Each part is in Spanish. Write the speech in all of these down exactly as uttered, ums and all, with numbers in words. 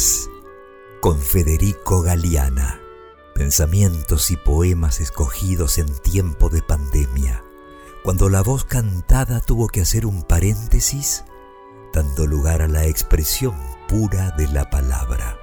Solas, con Federico Galeana. Pensamientos y poemas escogidos en tiempo de pandemia, cuando la voz cantada tuvo que hacer un paréntesis, dando lugar a la expresión pura de la palabra.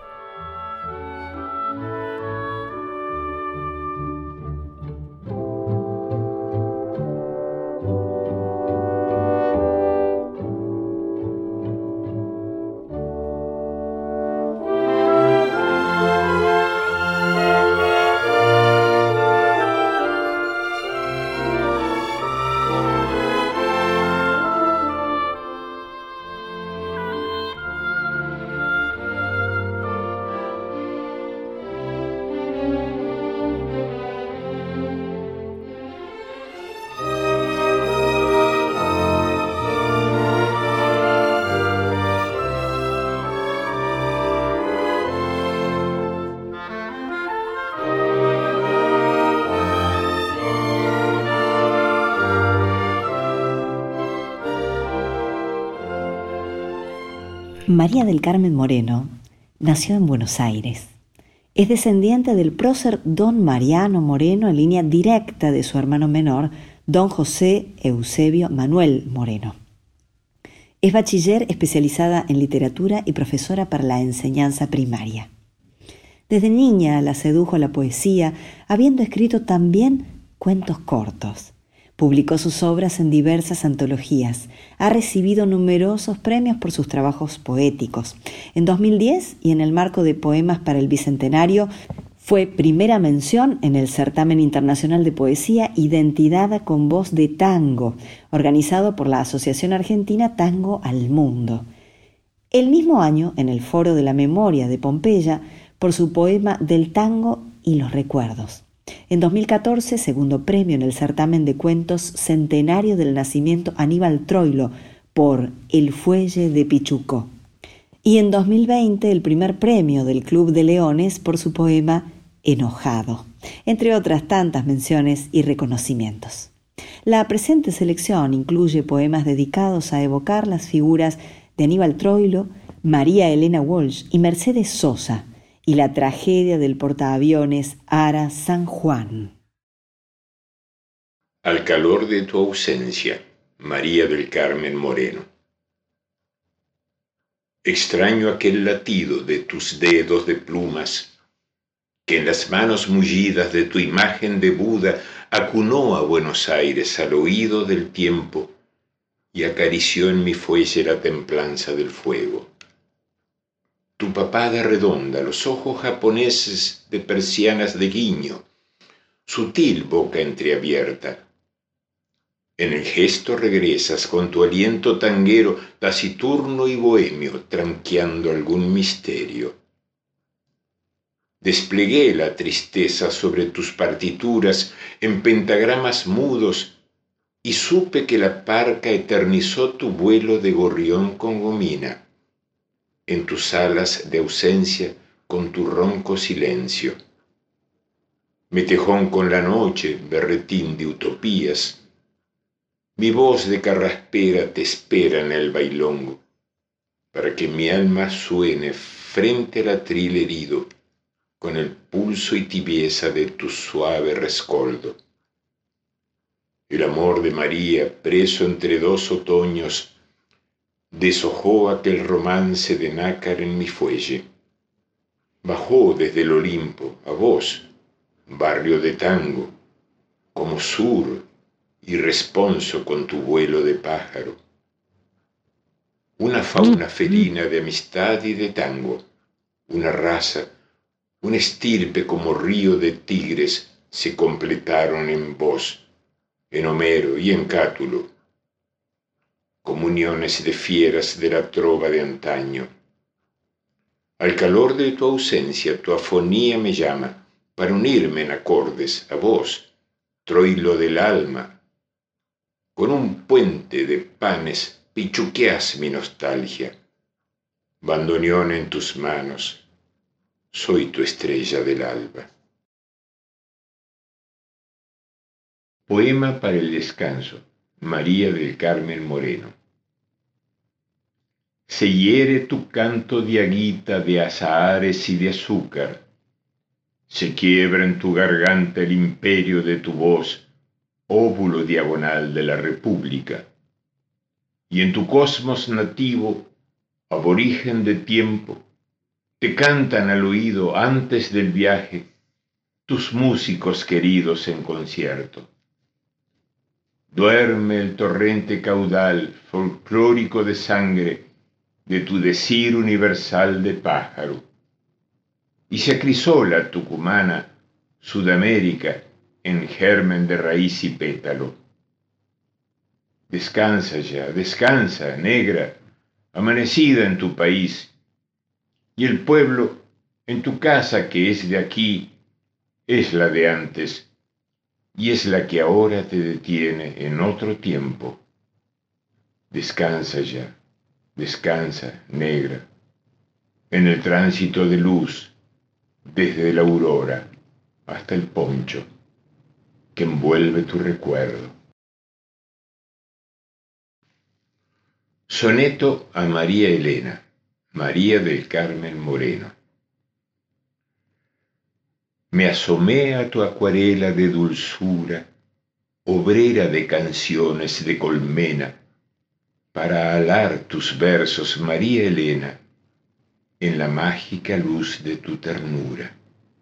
María del Carmen Moreno nació en Buenos Aires. Es descendiente del prócer don Mariano Moreno en línea directa de su hermano menor, don José Eusebio Manuel Moreno. Es bachiller especializada en literatura y profesora para la enseñanza primaria. Desde niña la sedujo la poesía, habiendo escrito también cuentos cortos. Publicó sus obras en diversas antologías. Ha recibido numerosos premios por sus trabajos poéticos. En dos mil diez, y en el marco de Poemas para el Bicentenario, fue primera mención en el Certamen Internacional de Poesía Identidad con Voz de Tango, organizado por la Asociación Argentina Tango al Mundo. El mismo año, en el Foro de la Memoria de Pompeya, por su poema Del tango y los recuerdos. En dos mil catorce, segundo premio en el certamen de cuentos Centenario del Nacimiento Aníbal Troilo por El Fuelle de Pichuco. Y en dos mil veinte, el primer premio del Club de Leones por su poema Enojado, entre otras tantas menciones y reconocimientos. La presente selección incluye poemas dedicados a evocar las figuras de Aníbal Troilo, María Elena Walsh y Mercedes Sosa, y la tragedia del portaaviones Ara San Juan. Al calor de tu ausencia, María del Carmen Moreno. Extraño aquel latido de tus dedos de plumas, que en las manos mullidas de tu imagen de Buda acunó a Buenos Aires al oído del tiempo y acarició en mi fuelle la templanza del fuego. Tu papada redonda, los ojos japoneses de persianas de guiño, sutil boca entreabierta. En el gesto regresas con tu aliento tanguero, taciturno y bohemio, tranqueando algún misterio. Desplegué la tristeza sobre tus partituras en pentagramas mudos y supe que la parca eternizó tu vuelo de gorrión con gomina. En tus alas de ausencia con tu ronco silencio. Mi tejón con la noche, berretín de utopías. Mi voz de carraspera te espera en el bailongo, para que mi alma suene frente al atril herido, con el pulso y tibieza de tu suave rescoldo. El amor de María, preso entre dos otoños, deshojó aquel romance de nácar en mi fuelle. Bajó desde el Olimpo a vos, barrio de tango, como sur y responso con tu vuelo de pájaro. Una fauna felina de amistad y de tango, una raza, una estirpe como río de tigres se completaron en vos, en Homero y en Cátulo. Comuniones de fieras de la trova de antaño. Al calor de tu ausencia, tu afonía me llama para unirme en acordes a vos, Troilo del alma. Con un puente de panes pichuqueás mi nostalgia. Bandoneón en tus manos, soy tu estrella del alba. Poema para el descanso. María del Carmen Moreno. Se hiere tu canto de aguita de azahares y de azúcar. Se quiebra en tu garganta el imperio de tu voz, óvulo diagonal de la república. Y en tu cosmos nativo, aborigen de tiempo, te cantan al oído antes del viaje tus músicos queridos en concierto. Duerme el torrente caudal folclórico de sangre de tu decir universal de pájaro. Y se acrisola tucumana, Sudamérica, en germen de raíz y pétalo. Descansa ya, descansa, negra, amanecida en tu país, y el pueblo, en tu casa que es de aquí, es la de antes, y es la que ahora te detiene en otro tiempo. Descansa ya, descansa, negra, en el tránsito de luz, desde la aurora hasta el poncho que envuelve tu recuerdo. Soneto a María Elena, María del Carmen Moreno. Me asomé a tu acuarela de dulzura, obrera de canciones de colmena, para alar tus versos, María Elena, en la mágica luz de tu ternura.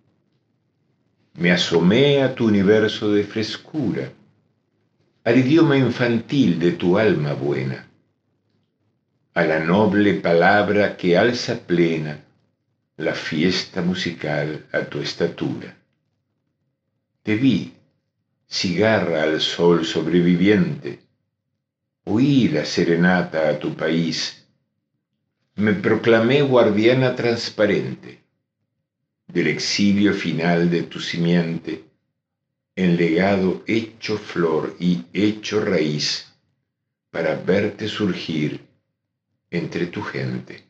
Me asomé a tu universo de frescura, al idioma infantil de tu alma buena, a la noble palabra que alza plena la fiesta musical a tu estatura. Te vi, cigarra al sol sobreviviente, oí la serenata a tu país, me proclamé guardiana transparente del exilio final de tu simiente, en legado hecho flor y hecho raíz, para verte surgir entre tu gente.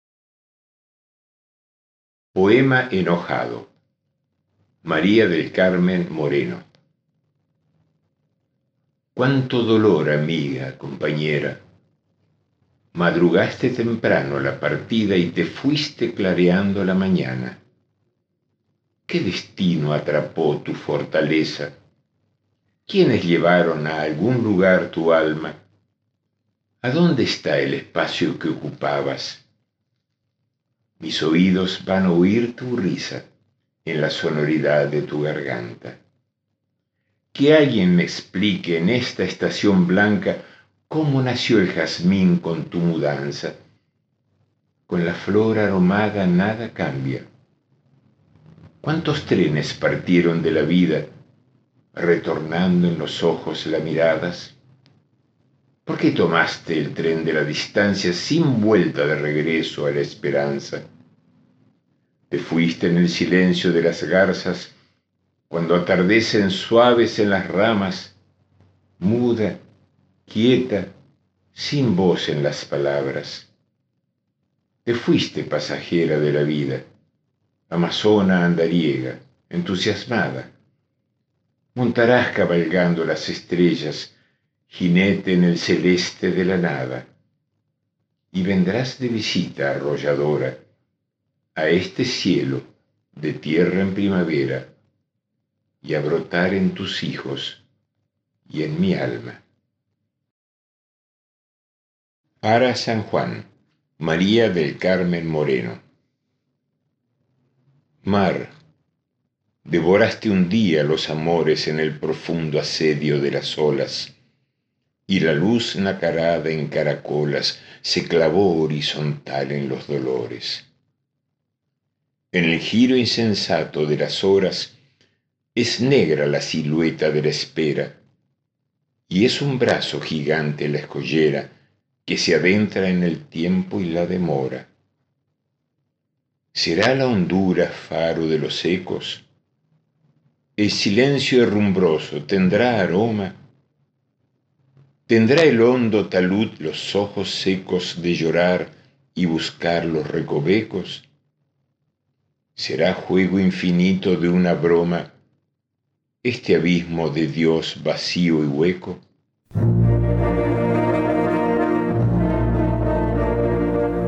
Poema enojado. María del Carmen Moreno. Cuánto dolor, amiga, compañera. Madrugaste temprano la partida y te fuiste clareando la mañana. ¿Qué destino atrapó tu fortaleza? ¿Quiénes llevaron a algún lugar tu alma? ¿A dónde está el espacio que ocupabas? Mis oídos van a oír tu risa en la sonoridad de tu garganta. Que alguien me explique en esta estación blanca cómo nació el jazmín con tu mudanza. Con la flor aromada nada cambia. ¿Cuántos trenes partieron de la vida, retornando en los ojos las miradas? ¿Por qué tomaste el tren de la distancia sin vuelta de regreso a la esperanza? Te fuiste en el silencio de las garzas, cuando atardecen suaves en las ramas, muda, quieta, sin voz en las palabras. Te fuiste pasajera de la vida, amazona andariega, entusiasmada. Montarás cabalgando las estrellas, jinete en el celeste de la nada, y vendrás de visita arrolladora a este cielo de tierra en primavera, y a brotar en tus hijos y en mi alma. Ara San Juan, María del Carmen Moreno. Mar, devoraste un día los amores en el profundo asedio de las olas, y la luz nacarada en caracolas se clavó horizontal en los dolores. En el giro insensato de las horas es negra la silueta de la espera, y es un brazo gigante la escollera que se adentra en el tiempo y la demora. ¿Será la hondura faro de los ecos? El silencio herrumbroso tendrá aroma. ¿Tendrá el hondo talud los ojos secos de llorar y buscar los recovecos? ¿Será juego infinito de una broma este abismo de Dios vacío y hueco?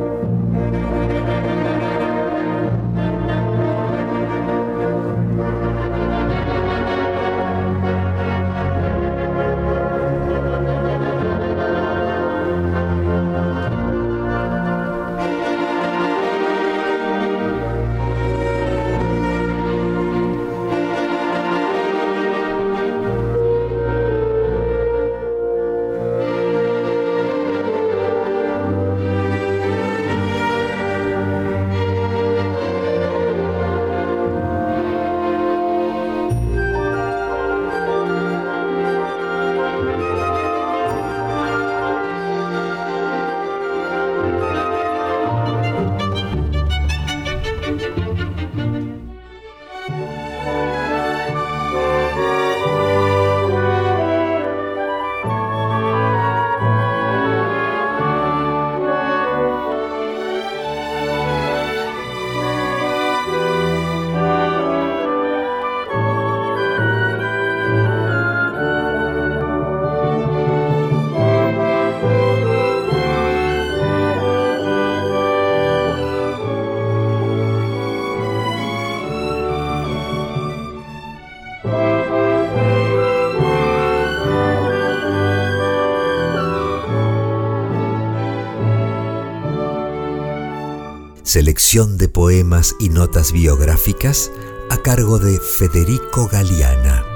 Selección de poemas y notas biográficas a cargo de Federico Galeana.